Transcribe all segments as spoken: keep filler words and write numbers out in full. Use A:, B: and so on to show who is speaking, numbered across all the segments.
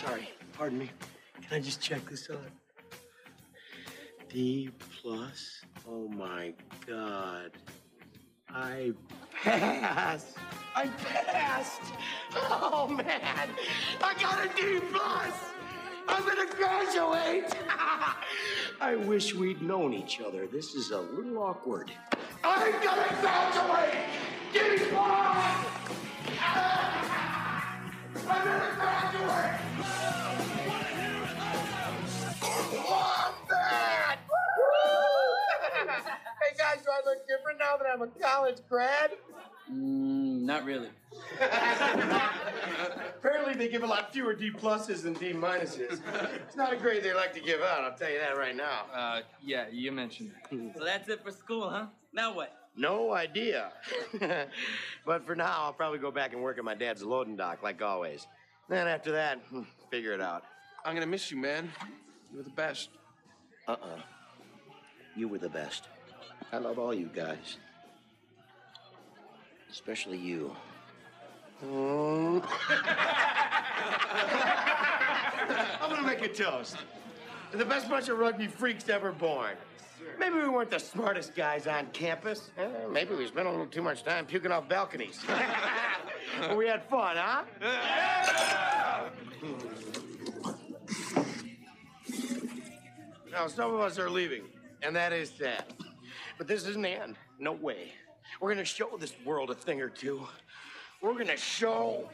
A: sorry. Pardon me. Can I just check this out? D plus? Oh my God. I passed. I passed. Oh man. I got a D plus. I'm gonna graduate. I wish we'd known each other. This is a little awkward. I'm gonna graduate. D plus. I'm gonna graduate. Wombat! Hey guys, do I look different now that I'm a college grad?
B: Mm, not really.
A: Apparently they give a lot fewer D pluses than D minuses. It's not a grade they like to give out, I'll tell you that right now.
B: Uh, yeah, you mentioned that. So that's it for school, huh? Now what?
A: No idea. But for now, I'll probably go back and work at my dad's loading dock, like always. Then after that, figure it out.
C: I'm gonna miss you, man. You were the best.
A: Uh-uh. You were the best. I love all you guys. Especially you. Mm. I'm gonna make a toast. To the best bunch of rugby freaks ever born. Maybe we weren't the smartest guys on campus. Eh, maybe we spent a little too much time puking off balconies. But we had fun, huh? Yeah! Now, some of us are leaving, and that is sad. But this isn't the end. No way. We're gonna show this world a thing or two. We're gonna show.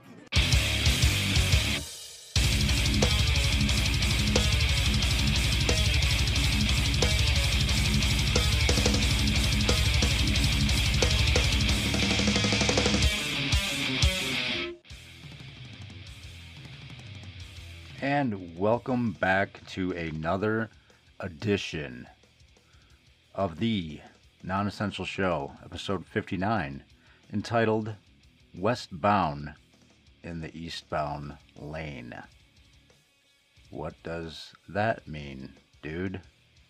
D: And welcome back to another edition of the Non-Essential Show, episode fifty-nine, entitled Westbound in the Eastbound Lane. What does that mean, dude?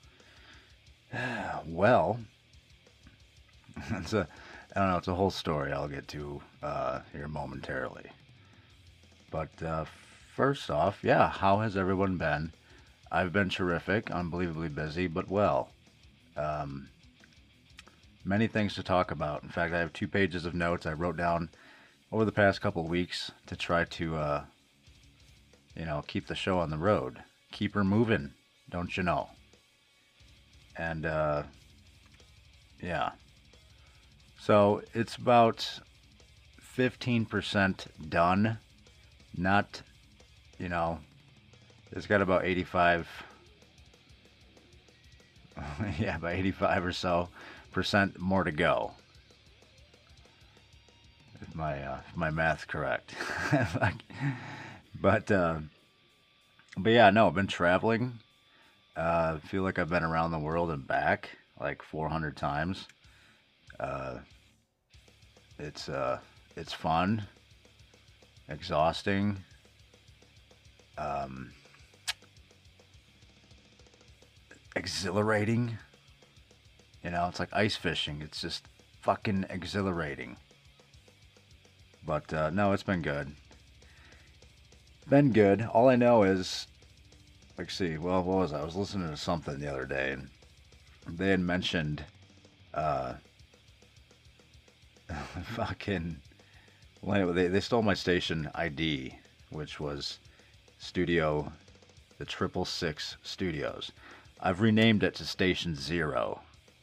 D: Well, it's a, I don't know, it's a whole story I'll get to uh, here momentarily. But uh, first off, yeah, how has everyone been? I've been terrific, unbelievably busy, but well. Um, many things to talk about. In fact, I have two pages of notes I wrote down over the past couple of weeks to try to, uh, you know, keep the show on the road. Keep her moving, don't you know? And, uh, yeah. So, it's about fifteen percent done. Not, you know, it's got about eighty-five, yeah, about eighty-five or so percent more to go. If my, uh, if my math's correct. but, uh, but yeah, no, I've been traveling. Uh, I feel like I've been around the world and back like four hundred times. Uh, it's, uh, it's fun, exhausting, um, exhilarating. You know, it's like ice fishing. It's just fucking exhilarating. But, uh, no, it's been good. Been good. All I know is, let's see, well, what was I? I was listening to something the other day, and they had mentioned, uh, fucking, well, anyway, they, they stole my station I D, which was Studio, the Triple Six Studios. I've renamed it to Station Zero.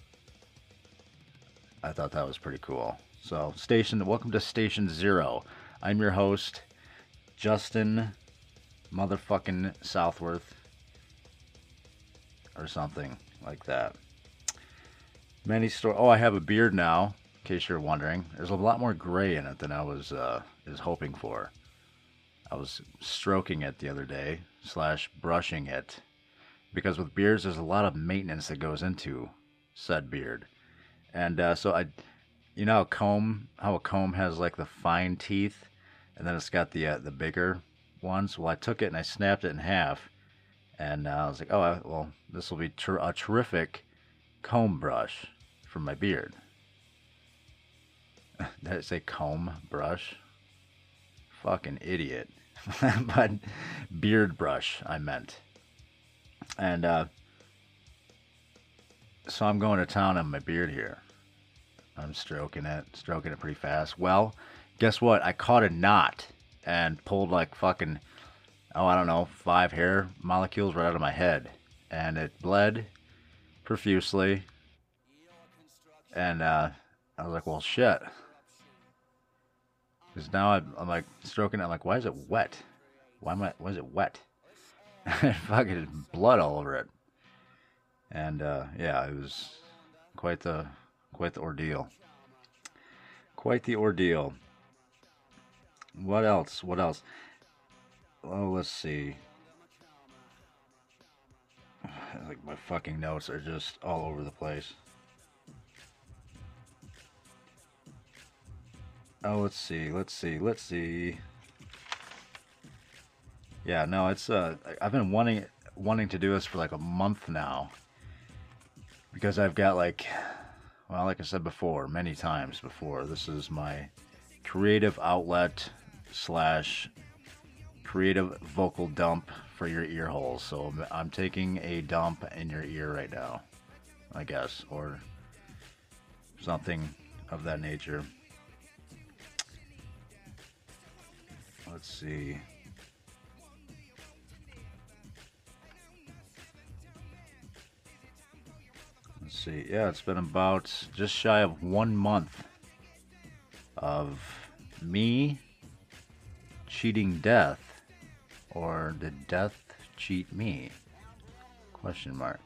D: I thought that was pretty cool. So, Station, welcome to Station Zero. I'm your host, Justin motherfucking Southworth, or something like that. Many stories. Oh, I have a beard now, in case you're wondering. There's a lot more gray in it than I was uh, is hoping for. I was stroking it the other day, slash brushing it, because with beards, there's a lot of maintenance that goes into said beard. And uh, so I, you know, how comb, how a comb has like the fine teeth, and then it's got the uh, the bigger ones. Well, I took it and I snapped it in half, and uh, I was like, oh, I, well, this will be ter- a terrific comb brush for my beard. Did I say comb brush? Fucking idiot. but beard brush, I meant. And uh, so I'm going to town on my beard here. I'm stroking it, stroking it pretty fast. Well, guess what? I caught a knot and pulled like fucking, oh, I don't know, five hair molecules right out of my head. And it bled profusely. And uh, I was like, well, shit. Because now I'm, I'm like stroking it. I'm like, why is it wet? Why am I, why is it wet? Fucking blood all over it. And uh, yeah, it was quite the, quite the ordeal. Quite the ordeal. What else? What else? Oh, let's see. Like my fucking notes are just all over the place. Oh, let's see, let's see, let's see. Yeah, no, it's uh, I've been wanting wanting to do this for like a month now, because I've got like, well, like I said before, many times before, this is my creative outlet slash creative vocal dump for your ear holes. So I'm, I'm taking a dump in your ear right now, I guess, or something of that nature. Let's see. Let's see. Yeah, it's been about just shy of one month of me cheating death, or did death cheat me? Question mark.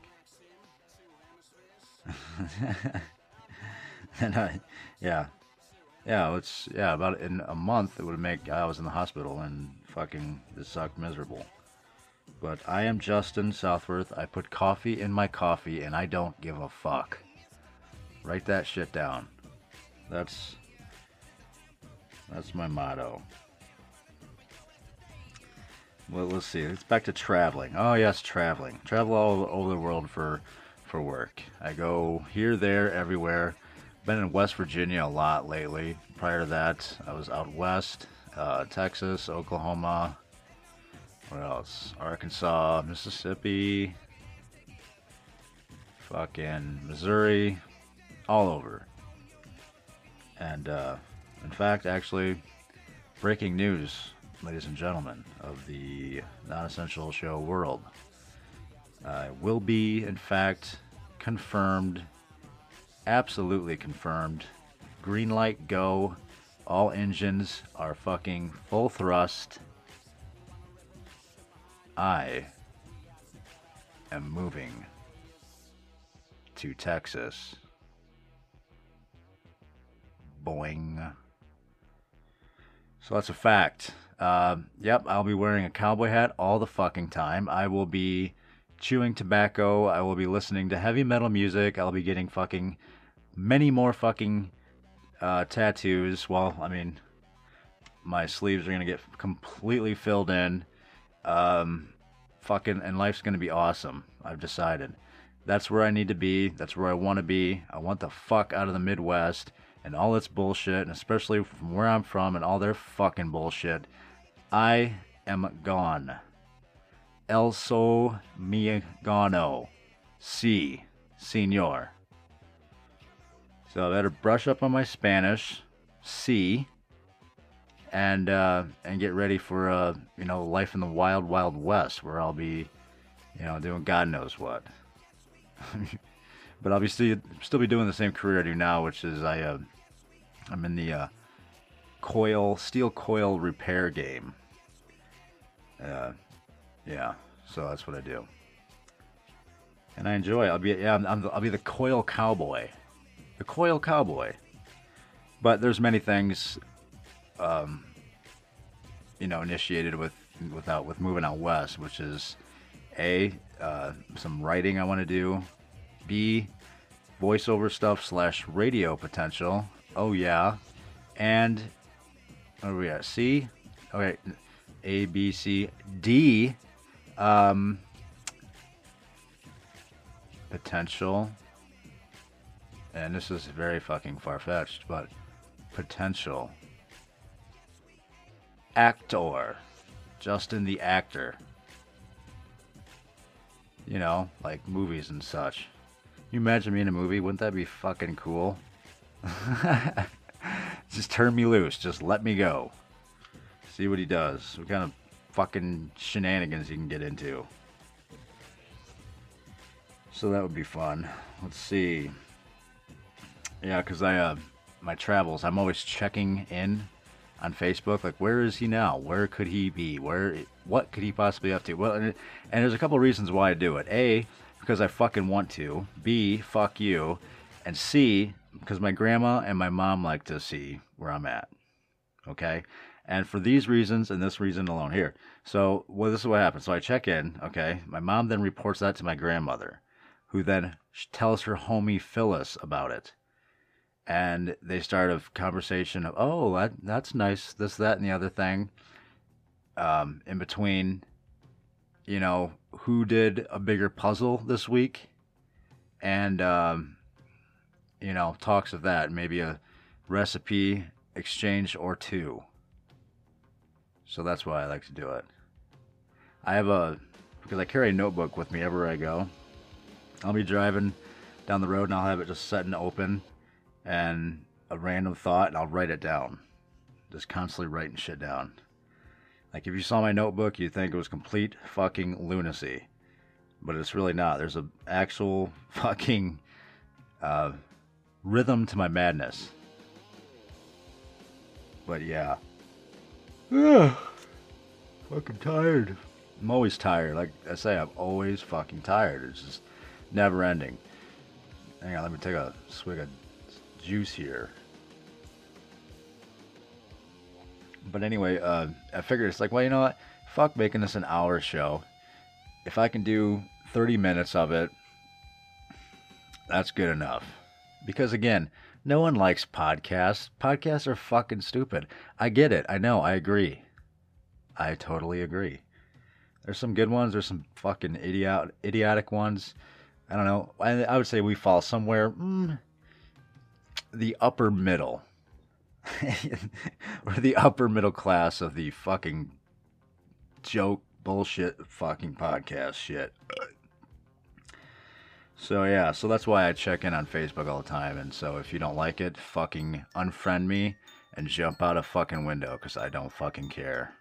D: and I, yeah. Yeah, it's yeah. About in a month, it would make. I was in the hospital and fucking this sucked miserable. But I am Justin Southworth. I put coffee in my coffee, and I don't give a fuck. Write that shit down. That's that's my motto. Well, let's see. It's back to traveling. Oh yes, traveling. Travel all over the world for for work. I go here, there, everywhere. Been in West Virginia a lot lately. Prior to that, I was out west, uh, Texas, Oklahoma, what else? Arkansas, Mississippi, fucking Missouri, all over. And uh, in fact, actually, breaking news, ladies and gentlemen, of the non-essential show world, uh, will be, in fact, confirmed. Absolutely confirmed. Green light go. All engines are fucking full thrust. I am moving to Texas. Boing. So that's a fact. Uh, yep, I'll be wearing a cowboy hat all the fucking time. I will be chewing tobacco. I will be listening to heavy metal music. I'll be getting fucking many more fucking uh, tattoos. Well, I mean, my sleeves are gonna get completely filled in. Um, fucking, and life's gonna be awesome. I've decided. That's where I need to be. That's where I want to be. I want the fuck out of the Midwest and all its bullshit, and especially from where I'm from and all their fucking bullshit. I am gone. El so mi gano. Si, senor. So I better brush up on my Spanish, si, and uh, and get ready for uh, you know, life in the wild, wild west, where I'll be, you know, doing God knows what. But I'll be still still be doing the same career I do now, which is I uh, I'm in the uh, coil steel coil repair game. Uh, yeah, so that's what I do, and I enjoy it. I'll be yeah I'm, I'm, I'll be the coil cowboy. The coil cowboy. But there's many things, um, you know, initiated with without with moving out west, which is A, uh, some writing I want to do. B, voiceover stuff slash radio potential. Oh yeah. And what are we at? C? Okay. A, B, C, D. Um, potential. And this is very fucking far-fetched, but potential actor. Justin the actor. You know, like movies and such. You imagine me in a movie? Wouldn't that be fucking cool? Just turn me loose. Just let me go. See what he does. What kind of fucking shenanigans he can get into. So that would be fun. Let's see. Yeah, because I, uh, my travels, I'm always checking in on Facebook. Like, where is he now? Where could he be? Where, what could he possibly be up to? Well, and, and there's a couple reasons why I do it. A, because I fucking want to. B, fuck you. And C, because my grandma and my mom like to see where I'm at. Okay? And for these reasons and this reason alone. Here. So, well, this is what happens. So I check in, okay? My mom then reports that to my grandmother, who then tells her homie Phyllis about it. And they start a conversation of, oh, that, that's nice, this, that, and the other thing. Um, in between, you know, who did a bigger puzzle this week? And, um, you know, talks of that. Maybe a recipe exchange or two. So that's why I like to do it. I have a, because I carry a notebook with me everywhere I go. I'll be driving down the road and I'll have it just set and open and a random thought and I'll write it down. Just constantly writing shit down. Like if you saw my notebook, you'd think it was complete fucking lunacy. But it's really not. There's an actual fucking uh, rhythm to my madness. But yeah. Ugh. Fucking tired. I'm always tired. Like I say, I'm always fucking tired. It's just never ending. Hang on, let me take a swig of juice here. But anyway, uh, I figured it's like, well, you know what? Fuck making this an hour show. If I can do thirty minutes of it, that's good enough. Because again, no one likes podcasts. Podcasts are fucking stupid. I get it. I know. I agree. I totally agree. There's some good ones. There's some fucking idiot, idiotic ones. I don't know. I, I would say we fall somewhere mm, the upper middle. We're the upper middle class of the fucking joke, bullshit, fucking podcast shit. So yeah, so that's why I check in on Facebook all the time. And so if you don't like it, fucking unfriend me and jump out a fucking window because I don't fucking care.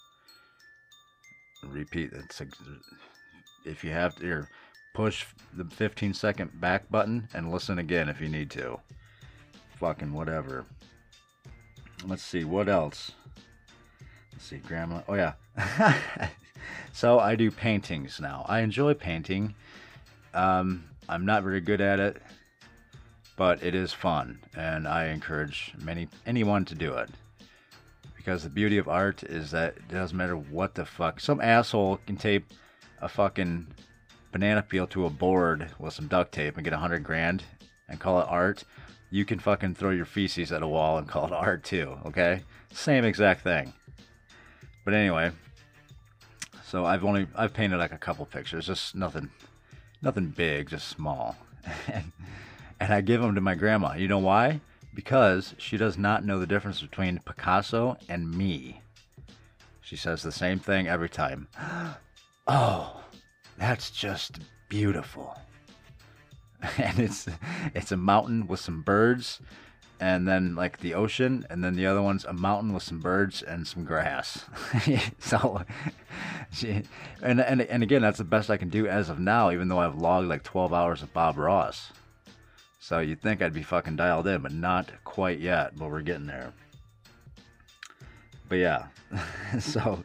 D: Repeat. It's a, if you have to, here, push the fifteen second back button and listen again if you need to. Fucking whatever. Let's see, what else? Let's see, Grandma. Oh, yeah. So I do paintings now. I enjoy painting. Um, I'm not very good at it, but it is fun, and I encourage many anyone to do it. Because the beauty of art is that it doesn't matter what the fuck. Some asshole can tape a fucking banana peel to a board with some duct tape and get a hundred grand and call it art. You can fucking throw your feces at a wall and call it art too, okay? Same exact thing. But anyway, so I've only, I've painted like a couple pictures, just nothing, nothing big, just small. and, and I give them to my grandma. You know why? Because she does not know the difference between Picasso and me. She says the same thing every time. Oh, that's just beautiful. And it's it's a mountain with some birds, and then like the ocean, and then the other one's a mountain with some birds and some grass. So, she, and and and again, that's the best I can do as of now, even though I've logged like twelve hours of Bob Ross. So you'd think I'd be fucking dialed in, but not quite yet. But we're getting there. But yeah, so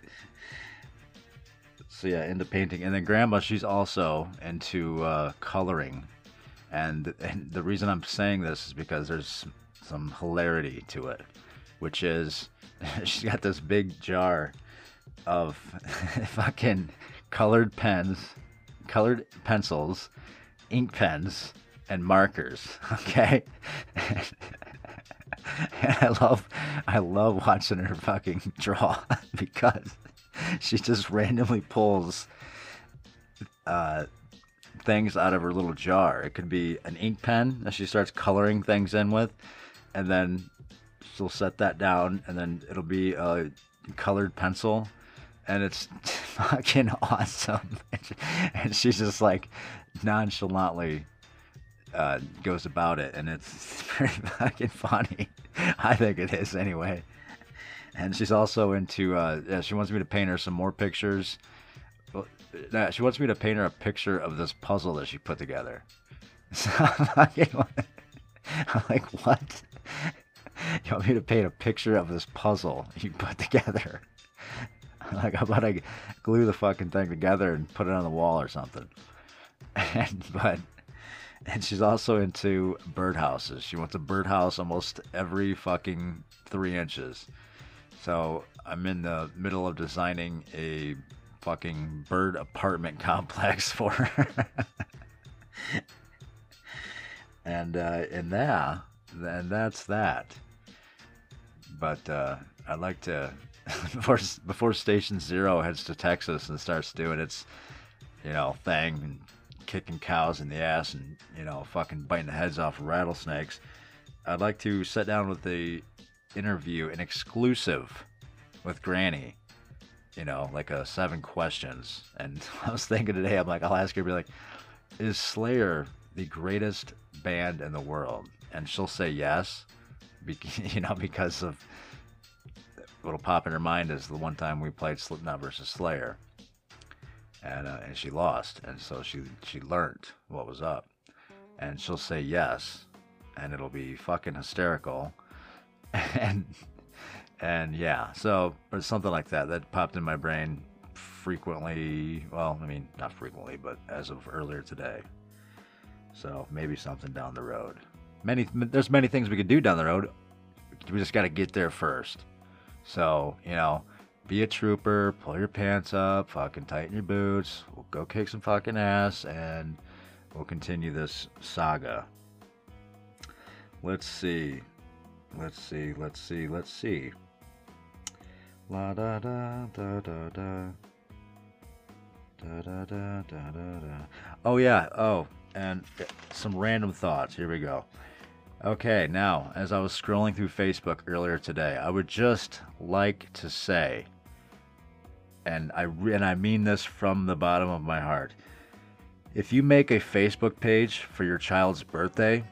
D: so yeah, into painting, and then Grandma, she's also into uh, coloring. And, and the reason I'm saying this is because there's some hilarity to it, which is she's got this big jar of fucking colored pens, colored pencils, ink pens, and markers. Okay, and I love, I love watching her fucking draw because she just randomly pulls. Uh, things out of her little jar. It could be an ink pen that she starts coloring things in with, and then she'll set that down, and then it'll be a colored pencil, and it's fucking awesome. And she's just like nonchalantly uh, goes about it, and it's very fucking funny. I think it is anyway. And she's also into, uh, yeah, she wants me to paint her some more pictures. Well, nah, she wants me to paint her a picture of this puzzle that she put together. So I'm fucking, I'm like, what? You want me to paint a picture of this puzzle you put together? Like, how about I glue the fucking thing together and put it on the wall or something? And, but, and she's also into birdhouses. She wants a birdhouse almost every fucking three inches. So I'm in the middle of designing a fucking bird apartment complex for her. and, uh, and yeah, and that's that. But, uh, I'd like to, before, before Station Zero heads to Texas and starts doing its, you know, thing, and kicking cows in the ass and, you know, fucking biting the heads off of rattlesnakes, I'd like to sit down with the interview, an exclusive with Granny, you know, like a seven questions. And I was thinking today, I'm like, I'll ask her, be like, is Slayer the greatest band in the world? And she'll say yes, be- you know, because of what'll pop in her mind is the one time we played Slipknot versus Slayer, and uh, and she lost, and so she she learned what was up, and she'll say yes, and it'll be fucking hysterical, and and yeah, so but something like that that popped in my brain frequently. Well, I mean not frequently, but as of earlier today. So maybe something down the road. Many there's many things we could do down the road. We just got to get there first. So, you know, be a trooper, pull your pants up, fucking tighten your boots, we'll go kick some fucking ass, and we'll continue this saga. Let's see. Let's see, let's see, let's see. La da da da da da. Da da da da da da. Oh yeah, oh, and some random thoughts. Here we go. Okay, now, as I was scrolling through Facebook earlier today, I would just like to say, and I re- and I mean this from the bottom of my heart, if you make a Facebook page for your child's birthday,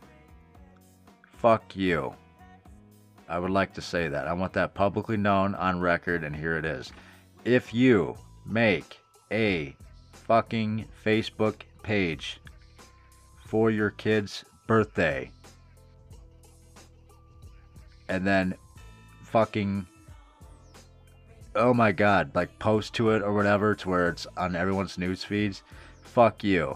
D: fuck you. I would like to say that. I want that publicly known on record, and here it is. If you make a fucking Facebook page for your kid's birthday, and then fucking, oh my god, like post to it or whatever to where it's on everyone's news feeds, fuck you.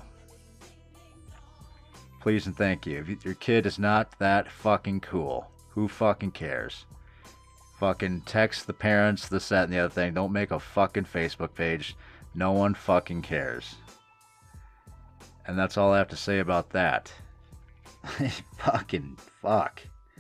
D: Please and thank you. If your kid is not that fucking cool, who fucking cares? Fucking text the parents, this, that, and the other thing. Don't make a fucking Facebook page. No one fucking cares. And that's all I have to say about that. Fucking fuck.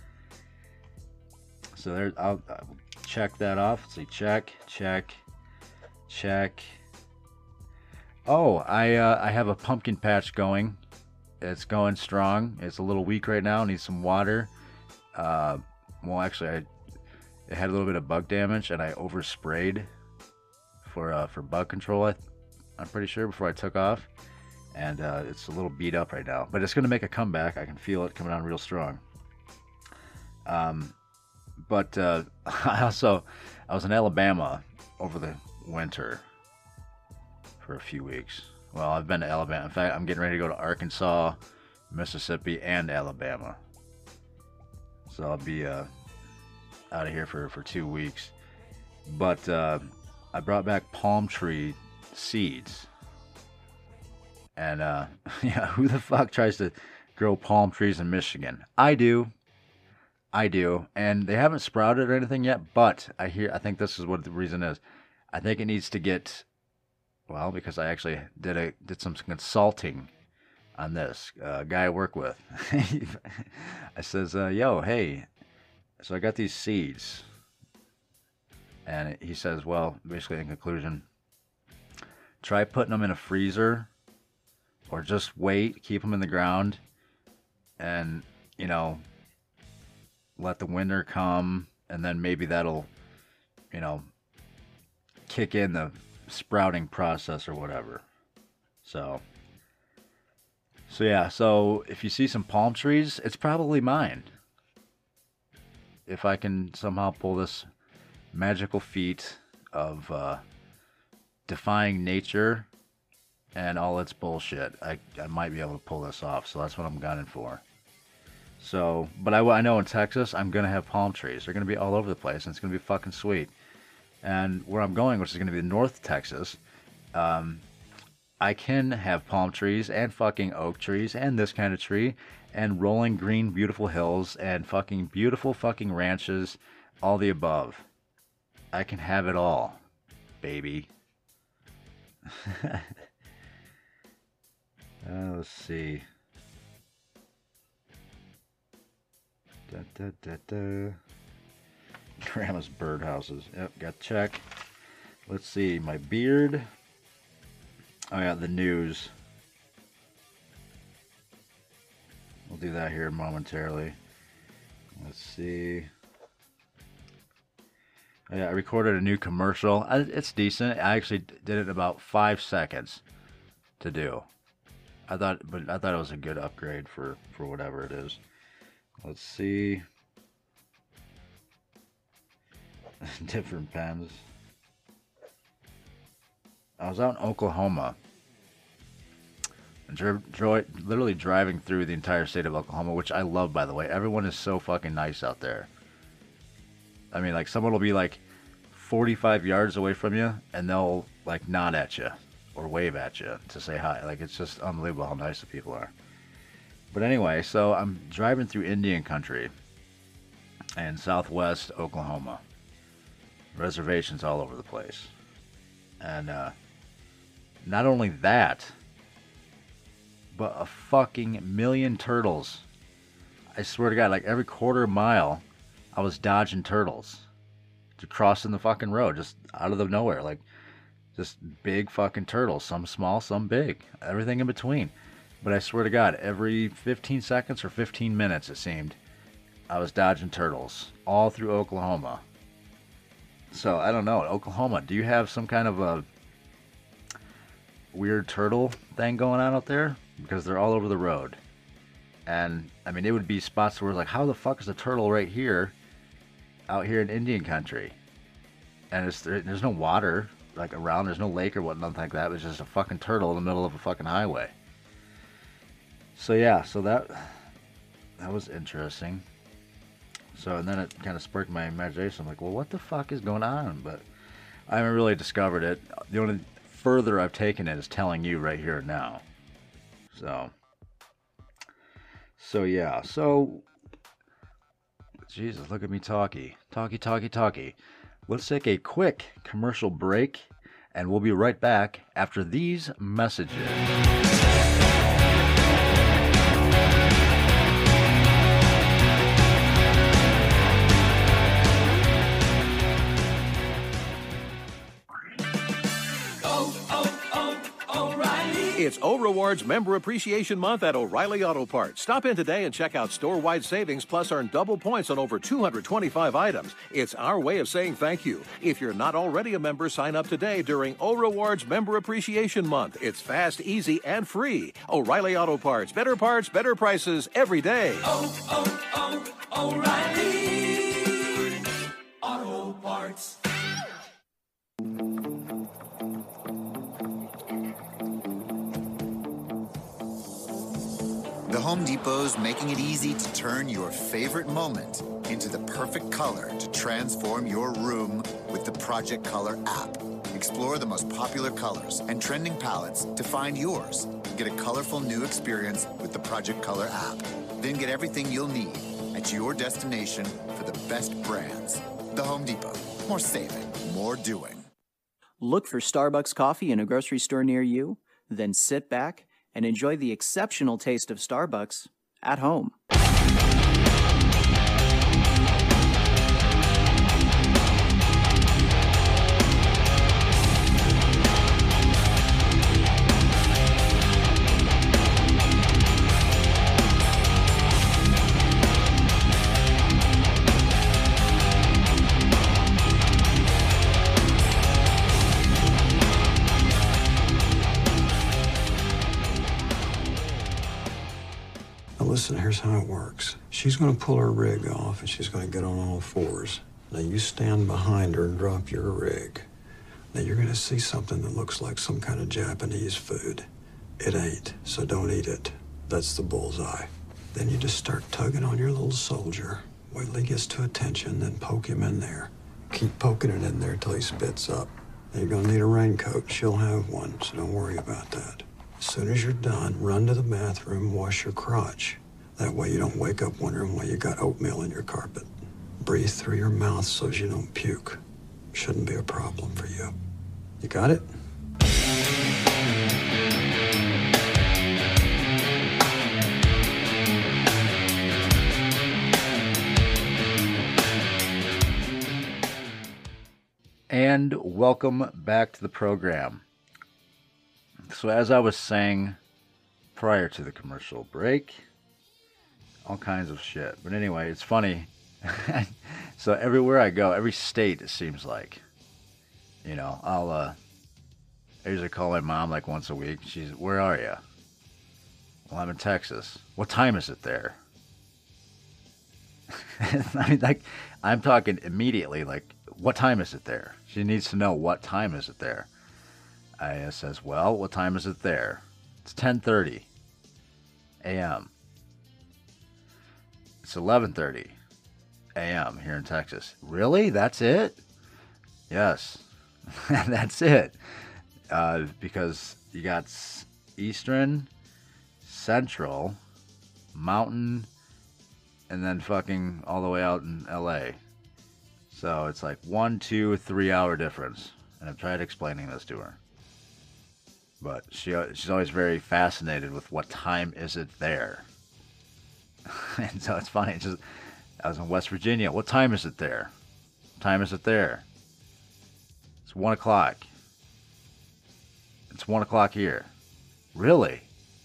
D: So there, I'll, I'll check that off. Let's see, check, check, check. Oh, I uh, I have a pumpkin patch going. It's going strong. It's a little weak right now. Needs some water. Uh, well, actually, I it had a little bit of bug damage, and I oversprayed for uh, for bug control. I, I'm pretty sure before I took off, and uh, it's a little beat up right now. But it's gonna make a comeback. I can feel it coming on real strong. Um. But uh, I also, I was in Alabama over the winter for a few weeks. Well, I've been to Alabama. In fact, I'm getting ready to go to Arkansas, Mississippi, and Alabama. So I'll be uh, out of here for, for two weeks. But uh, I brought back palm tree seeds. And uh, yeah, who the fuck tries to grow palm trees in Michigan? I do. I do, and they haven't sprouted or anything yet, but I hear, I think this is what the reason is. I think it needs to get, well, because I actually did a did some consulting on this. Uh, guy I work with, I says, uh, yo, hey, so I got these seeds, and he says, well, basically in conclusion, try putting them in a freezer, or just wait, keep them in the ground, and, you know, let the winter come, and then maybe that'll, you know, kick in the sprouting process or whatever. So, so yeah, so if you see some palm trees, it's probably mine. If I can somehow pull this magical feat of uh, defying nature and all its bullshit, I, I might be able to pull this off. So that's what I'm gunning for. So, but I, I know in Texas, I'm going to have palm trees. They're going to be all over the place, and it's going to be fucking sweet. And where I'm going, which is going to be North Texas, um, I can have palm trees and fucking oak trees and this kind of tree and rolling green beautiful hills and fucking beautiful fucking ranches, all the above. I can have it all, baby. uh, let's see. Da, da, da, da. Grandma's birdhouses. Yep, got to check. Let's see, my beard. Oh yeah, the news. We'll do that here momentarily. Let's see. Oh, yeah, I recorded a new commercial. I, it's decent. I actually did it in about five seconds to do. I thought, but I thought it was a good upgrade for for whatever it is. Let's see. Different pens. I was out in Oklahoma. Dri- dri- literally driving through the entire state of Oklahoma, which I love, by the way. Everyone is so fucking nice out there. I mean, like, someone will be like forty-five yards away from you, and they'll like nod at you or wave at you to say hi. Like, it's just unbelievable how nice the people are. But anyway, so I'm driving through Indian country in southwest Oklahoma. Reservations all over the place. And uh, not only that, but a fucking million turtles. I swear to God, like every quarter mile, I was dodging turtles. Just crossing the fucking road, just out of the nowhere. Like, just big fucking turtles. Some small, some big. Everything in between. But I swear to God, every fifteen seconds or fifteen minutes, it seemed, I was dodging turtles. All through Oklahoma. So, I don't know. Oklahoma, do you have some kind of a weird turtle thing going on out there? Because they're all over the road. And, I mean, it would be spots where it's like, how the fuck is a turtle right here, out here in Indian country? And it's, there's no water, like, around. There's no lake or what, nothing like that. It's just a fucking turtle in the middle of a fucking highway. So, yeah, so that, that was interesting. So, and then it kind of sparked my imagination. I'm like, well, what the fuck is going on? But I haven't really discovered it. The only further I've taken it is telling you right here and now. So, so yeah, so, Jesus, look at me talky, talky, talky, talky. Let's take a quick commercial break, and we'll be right back after these messages.
E: It's O Rewards Member Appreciation Month at O'Reilly Auto Parts. Stop in today and check out store-wide savings, plus earn double points on over two hundred twenty-five items. It's our way of saying thank you. If you're not already a member, sign up today during O Rewards Member Appreciation Month. It's fast, easy, and free. O'Reilly Auto Parts. Better parts, better prices every day.
F: Oh, oh, oh, O'Reilly Auto Parts.
G: The Home Depot's making it easy to turn your favorite moment into the perfect color to transform your room with the Project Color app. Explore the most popular colors and trending palettes to find yours. Get a colorful new experience with the Project Color app. Then get everything you'll need at your destination for the best brands. The Home Depot. More saving, more doing.
H: Look for Starbucks coffee in a grocery store near you, then sit back and enjoy the exceptional taste of Starbucks at home.
I: Now listen, here's how it works. She's going to pull her rig off, and she's going to get on all fours. Now you stand behind her and drop your rig. Now you're going to see something that looks like some kind of Japanese food. It ain't, so don't eat it. That's the bullseye. Then you just start tugging on your little soldier. Wait till he gets to attention, then poke him in there. Keep poking it in there till he spits up. Now you're going to need a raincoat. She'll have one, so don't worry about that. As soon as you're done, run to the bathroom, wash your crotch. That way you don't wake up wondering why you got oatmeal in your carpet. Breathe through your mouth so you don't puke. Shouldn't be a problem for you. You got it?
D: And welcome back to the program. So as I was saying prior to the commercial break, all kinds of shit. But anyway, it's funny. So everywhere I go, every state, it seems like, you know, I'll, uh, I usually call my mom like once a week. She's, where are you? Well, I'm in Texas. What time is it there? I mean, like, I'm talking immediately, like, what time is it there? She needs to know what time is it there. I says, well, what time is it there? It's ten thirty a.m. It's eleven thirty a.m. here in Texas. Really? That's it? Yes. That's it. Uh, because you got Eastern, Central, Mountain, and then fucking all the way out in L A. So it's like one, two, three hour difference. And I've tried explaining this to her. But she she's always very fascinated with what time is it there. And so it's funny. It's just, I was in West Virginia. What time is it there? What time is it there? It's one o'clock. It's one o'clock here. Really?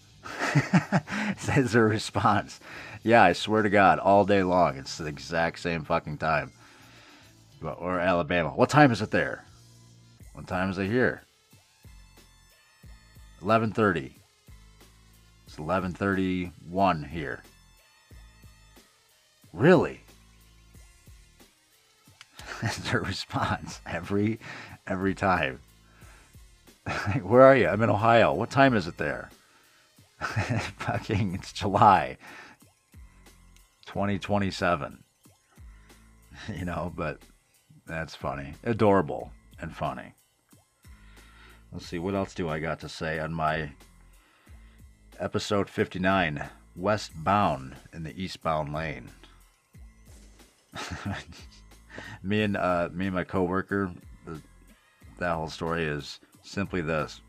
D: Says her response. Yeah, I swear to God, all day long. It's the exact same fucking time. Or Alabama. What time is it there? What time is it here? eleven thirty. It's eleven thirty-one here. Really? That's her response every every time. Where are you? I'm in Ohio. What time is it there? Fucking, it's July twenty twenty-seven. You know, but that's funny. Adorable and funny. Let's see, what else do I got to say on my episode fifty-nine, Westbound in the Eastbound Lane. me and uh, me and my coworker, the, that whole story is simply this.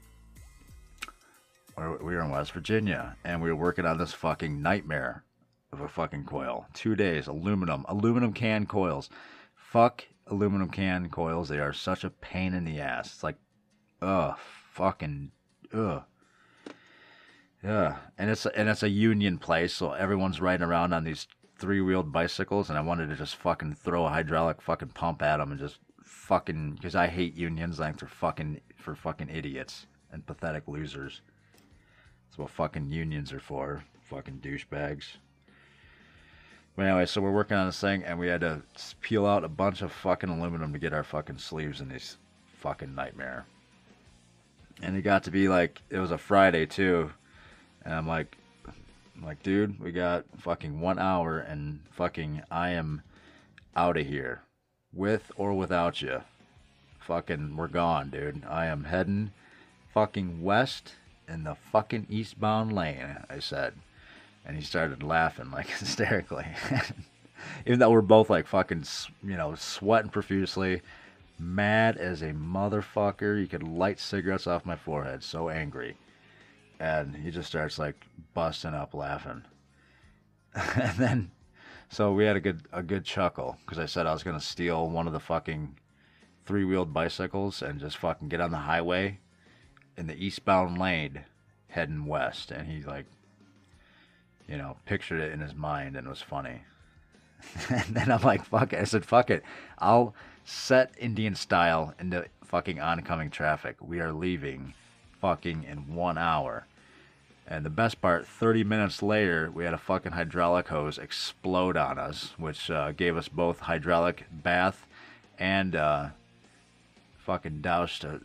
D: We were in West Virginia, and we were working on this fucking nightmare of a fucking coil. Two days, aluminum, aluminum can coils. Fuck aluminum can coils. They are such a pain in the ass. It's like, ugh, fucking, ugh. Yeah, and it's and it's a union place, so everyone's riding around on these three-wheeled bicycles, and I wanted to just fucking throw a hydraulic fucking pump at them and just fucking, because I hate unions. I think they're fucking for fucking idiots and pathetic losers. That's what fucking unions are for, fucking douchebags. But anyway, so we're working on this thing, and we had to peel out a bunch of fucking aluminum to get our fucking sleeves in this fucking nightmare. And it got to be like, it was a Friday too, and I'm like, I'm like, dude, we got fucking one hour, and fucking I am out of here, with or without you. Fucking, we're gone, dude. I am heading fucking west in the fucking eastbound lane, I said. And he started laughing like hysterically. Even though we're both like fucking, you know, sweating profusely, mad as a motherfucker. You could light cigarettes off my forehead, so angry. And he just starts like busting up laughing. And then, so we had a good a good chuckle, because I said I was going to steal one of the fucking three-wheeled bicycles and just fucking get on the highway in the eastbound lane heading west. And he like, you know, pictured it in his mind, and it was funny. And then I'm like, fuck it. I said, fuck it. I'll set Indian style into fucking oncoming traffic. We are leaving fucking in one hour. And the best part, thirty minutes later, we had a fucking hydraulic hose explode on us, which uh, gave us both hydraulic bath and uh, fucking doused a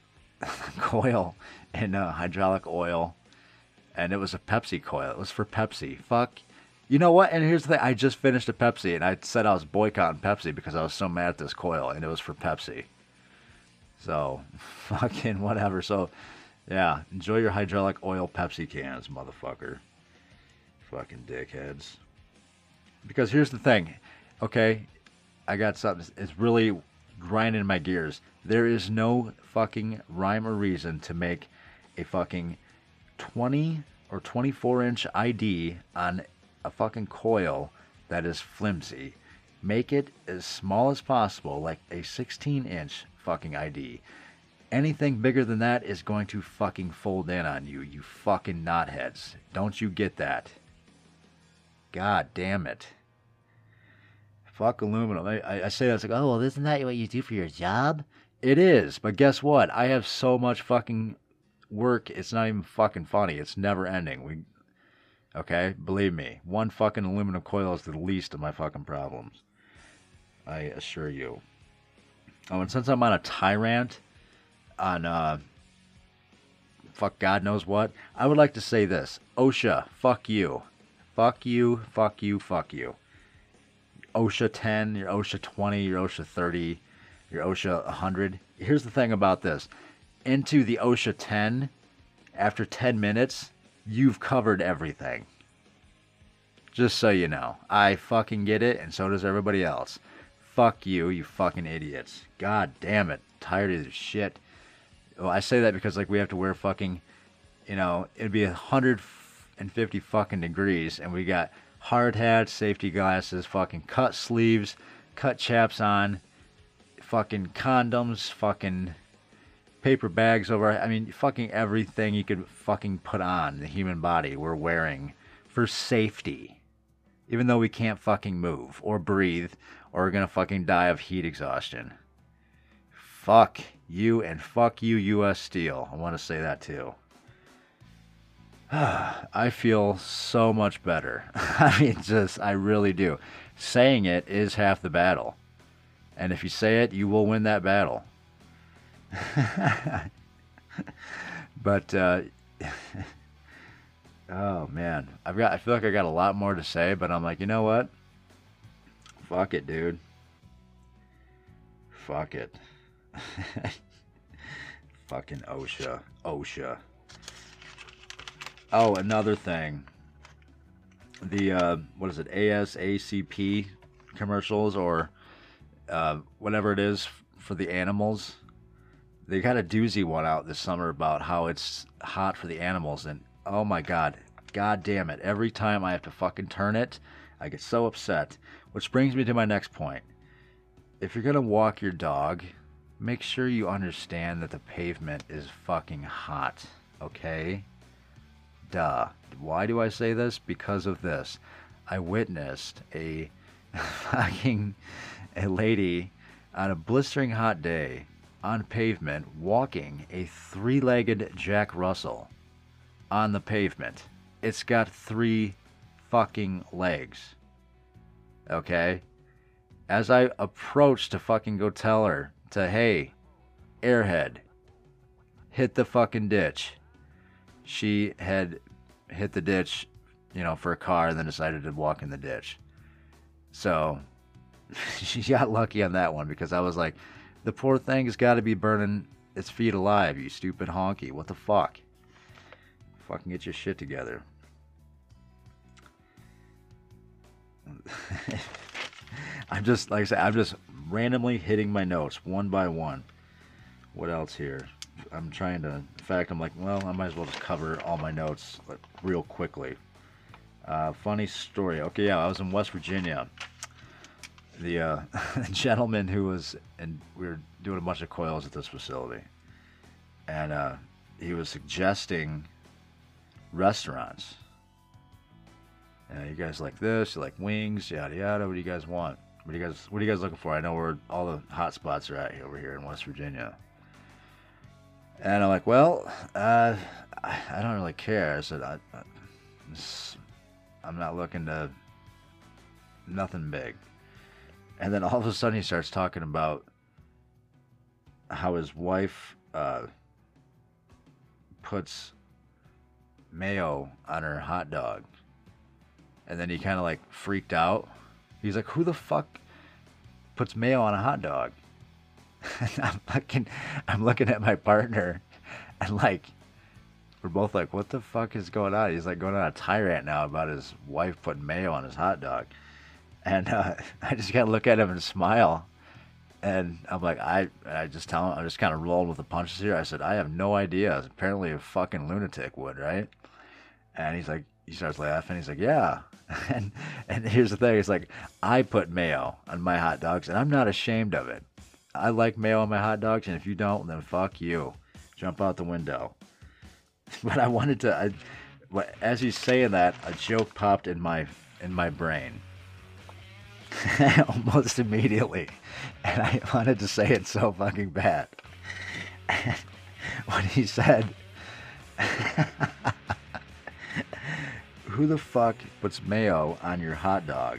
D: coil in uh, hydraulic oil. And it was a Pepsi coil. It was for Pepsi. Fuck. You know what? And here's the thing. I just finished a Pepsi, and I said I was boycotting Pepsi because I was so mad at this coil, and it was for Pepsi. So, fucking whatever. So, yeah, enjoy your hydraulic oil Pepsi cans, motherfucker. Fucking dickheads. Because here's the thing, okay? I got something. It's really grinding my gears. There is no fucking rhyme or reason to make a fucking twenty or twenty-four inch I D on a fucking coil that is flimsy. Make it as small as possible, like a sixteen inch fucking I D. Anything bigger than that is going to fucking fold in on you, you fucking knotheads. Don't you get that? God damn it. Fuck aluminum. I, I, I say that's like, oh, well, isn't that what you do for your job? It is, but guess what? I have so much fucking work, it's not even fucking funny. It's never ending. We, okay? Believe me. One fucking aluminum coil is the least of my fucking problems. I assure you. Oh, and since I'm on a tyrant on, uh, fuck God knows what, I would like to say this. OSHA, fuck you. Fuck you, fuck you, fuck you. OSHA ten, your OSHA twenty, your OSHA thirty, your OSHA one hundred. Here's the thing about this. Into the OSHA ten, after ten minutes, you've covered everything. Just so you know. I fucking get it, and so does everybody else. Fuck you, you fucking idiots. God damn it. Tired of this shit. Well, I say that because, like, we have to wear fucking, you know, it'd be one hundred fifty fucking degrees, and we got hard hats, safety glasses, fucking cut sleeves, cut chaps on, fucking condoms, fucking paper bags over. I mean, fucking everything you could fucking put on the human body we're wearing for safety. Even though we can't fucking move or breathe or we're gonna fucking die of heat exhaustion. Fuck you and fuck you, U S Steel. I want to say that too. I feel so much better. I mean, just, I really do. Saying it is half the battle. And if you say it, you will win that battle. But, uh, oh man, I've got, I feel like I got a lot more to say, but I'm like, you know what? Fuck it, dude. Fuck it. Fucking OSHA. OSHA. Oh, another thing. The, uh, what is it, A S A C P commercials or uh, whatever it is for the animals. They got a doozy one out this summer about how it's hot for the animals. And, oh my God, God damn it. Every time I have to fucking turn it, I get so upset. Which brings me to my next point. If you're going to walk your dog, make sure you understand that the pavement is fucking hot, okay? Duh. Why do I say this? Because of this. I witnessed a fucking a lady on a blistering hot day on pavement walking a three-legged Jack Russell on the pavement. It's got three fucking legs. Okay? As I approached to fucking go tell her to, hey, airhead, hit the fucking ditch. She had hit the ditch, you know, for a car and then decided to walk in the ditch. So she got lucky on that one because I was like, the poor thing has got to be burning its feet alive, you stupid honky. What the fuck? Fucking get your shit together. I'm just, like I said, I'm just randomly hitting my notes one by one. What else here? I'm trying to, in fact, I'm like, well, I might as well just cover all my notes like, real quickly. Uh, funny story. Okay, yeah, I was in West Virginia. The uh, gentleman who was, and we were doing a bunch of coils at this facility, and uh, he was suggesting restaurants. Uh, you guys like this? You like wings? Yada yada. What do you guys want? What do you guys? What are you guys looking for? I know where all the hot spots are at over here in West Virginia. And I'm like, well, uh, I, I don't really care. I said, I, I, I'm not looking to, nothing big. And then all of a sudden he starts talking about how his wife uh, puts mayo on her hot dog. And then he kind of like freaked out. He's like, who the fuck puts mayo on a hot dog? And I'm looking, I'm looking at my partner and like, we're both like, what the fuck is going on? He's like going on a tirade now about his wife putting mayo on his hot dog. And uh, I just gotta look at him and smile. And I'm like, I I just tell him, I'm just kind of rolling with the punches here. I said, I have no idea. Apparently a fucking lunatic would, right? And he's like, he starts laughing. He's like, yeah. And and here's the thing. He's like, I put mayo on my hot dogs, and I'm not ashamed of it. I like mayo on my hot dogs, and if you don't, then fuck you. Jump out the window. But I wanted to, I, as he's saying that, a joke popped in my in my brain. Almost immediately. And I wanted to say it so fucking bad. And when he said, who the fuck puts mayo on your hot dog?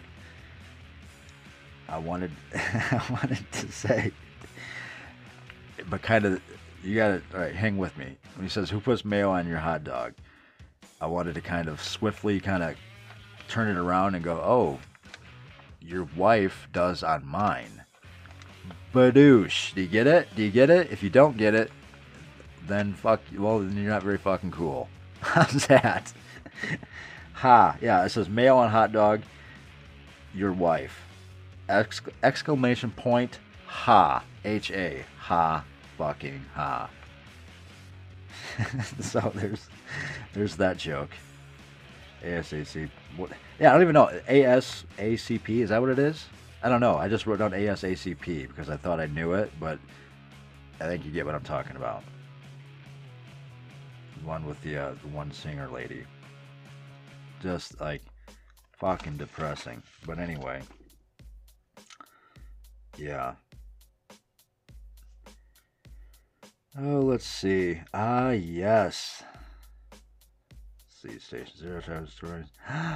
D: I wanted, I wanted to say, but kind of, you gotta, all right, hang with me. When he says, who puts mayo on your hot dog? I wanted to kind of swiftly kind of turn it around and go, oh, your wife does on mine. Badoosh. Do you get it? Do you get it? If you don't get it, then fuck, well, then you're not very fucking cool. How's that? Ha. Yeah, it says mayo on hot dog, your wife. Exc- exclamation point, ha. H A. Ha. Fucking ha. So there's there's that joke. A S A C. What? Yeah, I don't even know. A S A C P, is that what it is? I don't know. I just wrote down A S A C P because I thought I knew it, but I think you get what I'm talking about. The one with the, uh, the one singer lady. Just like fucking depressing. But anyway. Yeah. Oh, let's see. Ah, yes. Let's see, Station Zero, Travis Stories.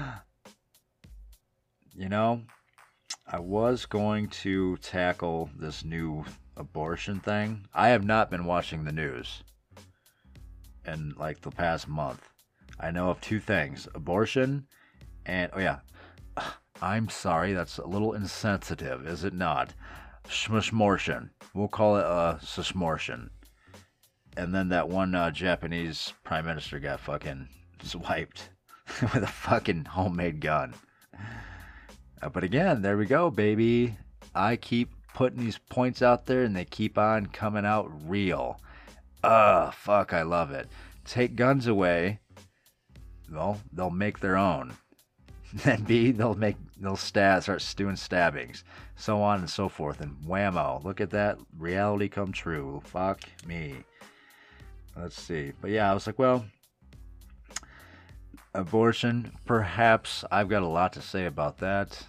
D: You know, I was going to tackle this new abortion thing. I have not been watching the news in like the past month. I know of two things: abortion and, oh yeah, I'm sorry, that's a little insensitive, is it not? Shmortion. We'll call it a shmortion. And then that one uh, Japanese prime minister got fucking swiped with a fucking homemade gun. Uh, but again, there we go, baby. I keep putting these points out there and they keep on coming out real. Ugh, fuck, I love it. Take guns away. Well, they'll make their own. Then B, they'll make, they'll stab, start doing stabbings. So on and so forth. And whammo, look at that. Reality come true. Fuck me. Let's see. But yeah, I was like, well, abortion, perhaps. I've got a lot to say about that.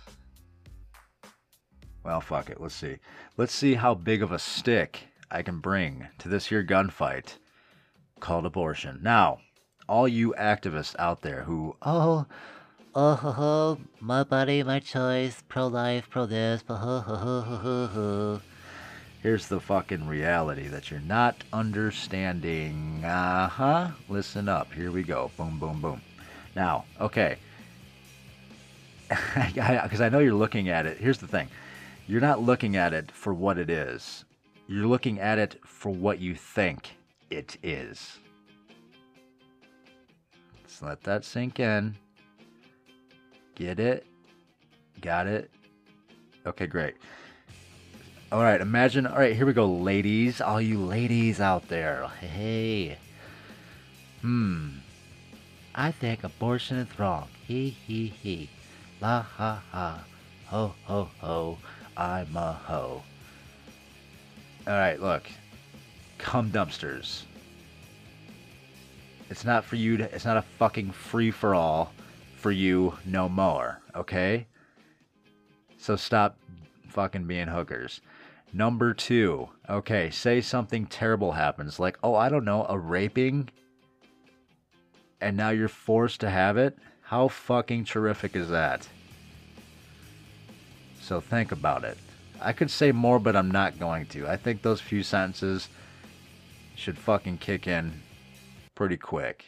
D: Well, fuck it. Let's see. Let's see how big of a stick I can bring to this here gunfight called abortion. Now, all you activists out there who, oh, oh, ho, ho, my body, my choice, pro-life, pro-this, ho, ho, ho, ho, ho, ho. Here's the fucking reality that you're not understanding. Uh-huh. Listen up. Here we go. Boom, boom, boom. Now, okay. Because I know you're looking at it. Here's the thing. You're not looking at it for what it is. You're looking at it for what you think it is. Let's let that sink in. Get it? Got it? Okay, great. All right, imagine, all right, here we go, ladies. All you ladies out there. Hey. Hmm. I think abortion is wrong. He, he, he. La, ha, ha. Ho, ho, ho. I'm a ho. All right, look. Cum dumpsters. It's not for you to, it's not a fucking free-for-all for you no more, okay? So stop fucking being hookers. Number two, okay, say something terrible happens, like, oh, I don't know, a raping and now you're forced to have it? How fucking terrific is that? So think about it. I could say more, but I'm not going to. I think those few sentences should fucking kick in pretty quick.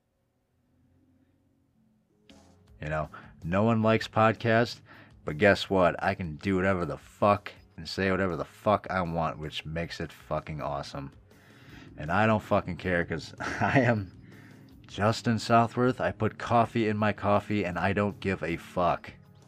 D: You know, no one likes podcasts, but guess what? I can do whatever the fuck and say whatever the fuck I want, which makes it fucking awesome. And I don't fucking care, because I am Justin Southworth. I put coffee in my coffee, and I don't give a fuck.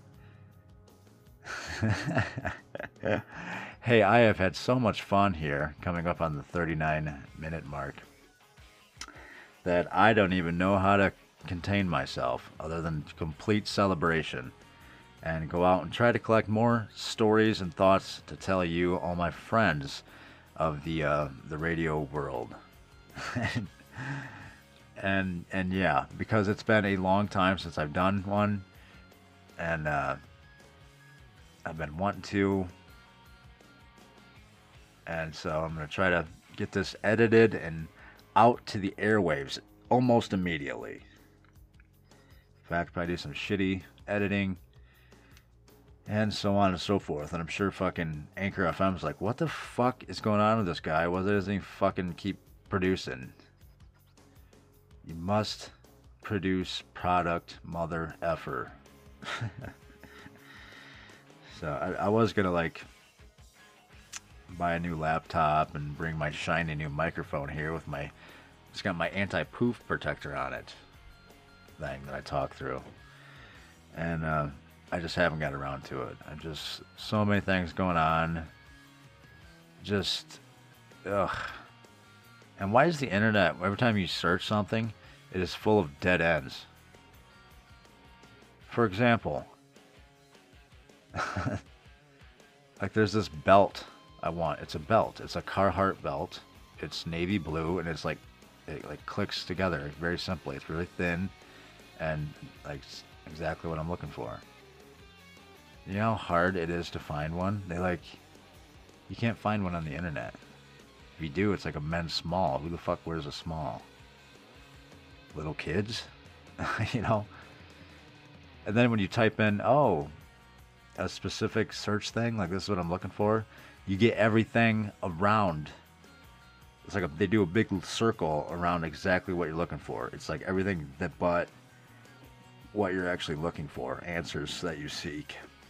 D: Hey, I have had so much fun here, coming up on the thirty-nine minute mark, that I don't even know how to contain myself other than complete celebration, and go out and try to collect more stories and thoughts to tell you, all my friends of the uh, the radio world. and and yeah, because it's been a long time since I've done one, and uh, I've been wanting to, and so I'm gonna try to get this edited and out to the airwaves almost immediately. In fact, probably do some shitty editing and so on and so forth. And I'm sure fucking Anchor F M's like, what the fuck is going on with this guy? Why doesn't he fucking keep producing? You must produce product, mother effer. So I, I was gonna like buy a new laptop and bring my shiny new microphone here with my, it's got my anti-poof protector on it thing that I talk through, and uh, I just haven't got around to it. I just, so many things going on, just ugh. And why is the internet, every time you search something, it is full of dead ends? For example, like there's this belt I want. It's a belt. It's a Carhartt belt. It's navy blue, and it's like, it like clicks together very simply. It's really thin, and like exactly what I'm looking for. You know how hard it is to find one? They like, you can't find one on the internet. If you do, it's like a men's small. Who the fuck wears a small? Little kids? You know? And then when you type in, oh, a specific search thing, like this is what I'm looking for, you get everything around. It's like a, they do a big circle around exactly what you're looking for. It's like everything that but what you're actually looking for, answers that you seek.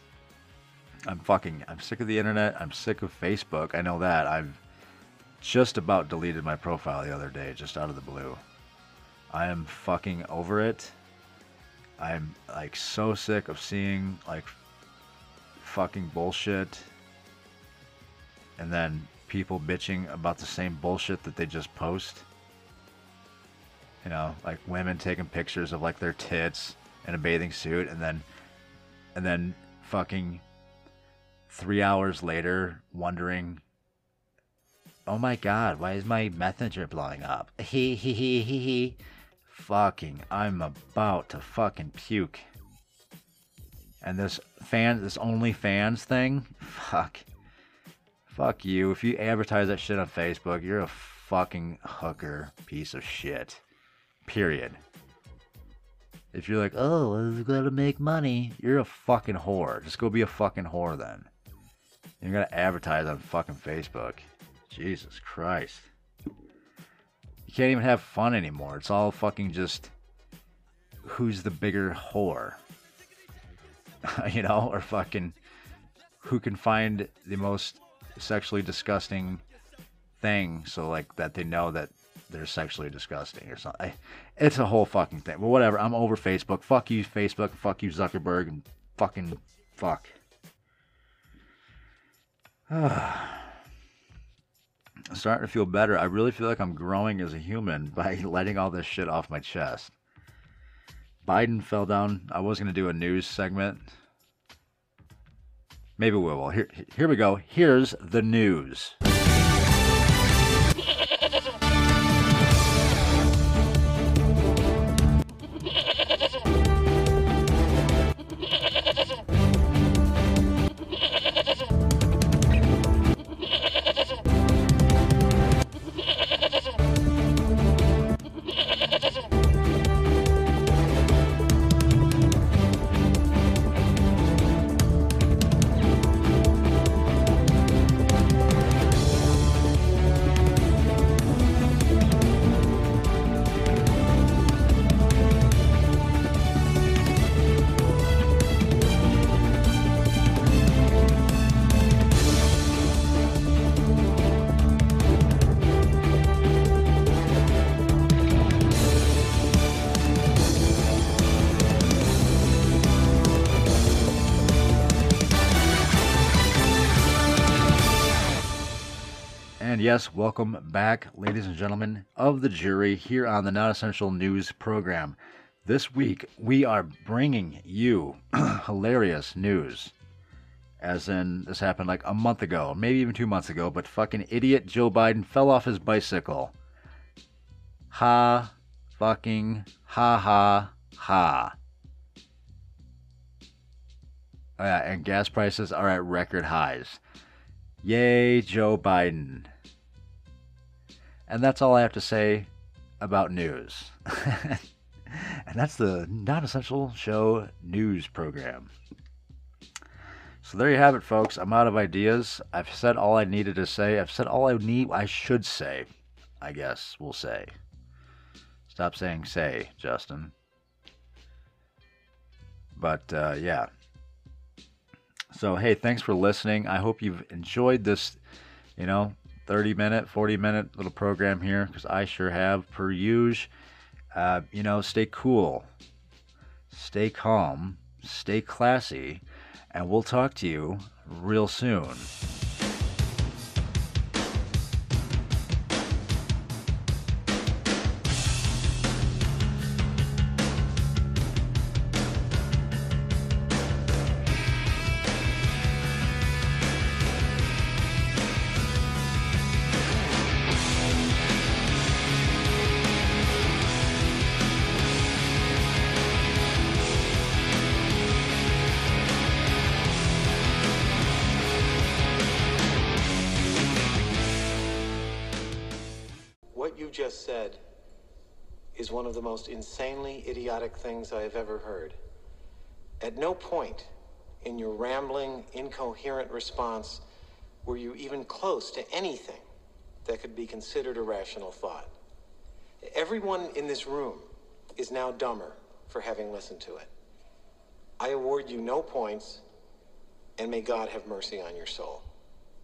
D: I'm fucking, I'm sick of the internet. I'm sick of Facebook. I know that. I've just about deleted my profile the other day, just out of the blue. I am fucking over it. I'm like so sick of seeing like fucking bullshit, and then people bitching about the same bullshit that they just post. You know, like women taking pictures of like their tits in a bathing suit, and then and then fucking three hours later wondering, oh my god, why is my messenger blowing up? He he he he he. Fucking, I'm about to fucking puke. And this fan, this OnlyFans thing, fuck. Fuck you. If you advertise that shit on Facebook, you're a fucking hooker piece of shit. Period. If you're like, oh, I gotta make money, you're a fucking whore. Just go be a fucking whore then. You're gonna advertise on fucking Facebook. Jesus Christ. You can't even have fun anymore. It's all fucking just, who's the bigger whore? You know, or fucking who can find the most sexually disgusting thing, so like that they know that they're sexually disgusting or something. I, it's a whole fucking thing. But whatever, I'm over Facebook. Fuck you, Facebook. Fuck you, Zuckerberg. And fucking fuck. I'm starting to feel better. I really feel like I'm growing as a human by letting all this shit off my chest. Biden fell down. I was going to do a news segment. Maybe we will. Here, here we go. Here's the news. yes, welcome back, ladies and gentlemen of the jury, here on the Not Essential News program. This week, we are bringing you hilarious news. As in, this happened like a month ago, maybe even two months ago, but fucking idiot Joe Biden fell off his bicycle. Ha, fucking, ha, ha, ha. Oh, yeah, and gas prices are at record highs. Yay, Joe Biden. And that's all I have to say about news. And that's the Not Essential Show news program. So there you have it, folks. I'm out of ideas. I've said all I needed to say. I've said all I need, I should say, I guess we'll say. Stop saying say, Justin. But, uh, yeah. So, hey, thanks for listening. I hope you've enjoyed this, you know, thirty minute, forty minute little program here, because I sure have, per usual. Uh, you know, stay cool, stay calm, stay classy, and we'll talk to you real soon.
A: Just said is one of the most insanely idiotic things I have ever heard. At no point in your rambling, incoherent response were you even close to anything that could be considered a rational thought. Everyone in this room is now dumber for having listened to it. I award you no points, and may God have mercy on your soul.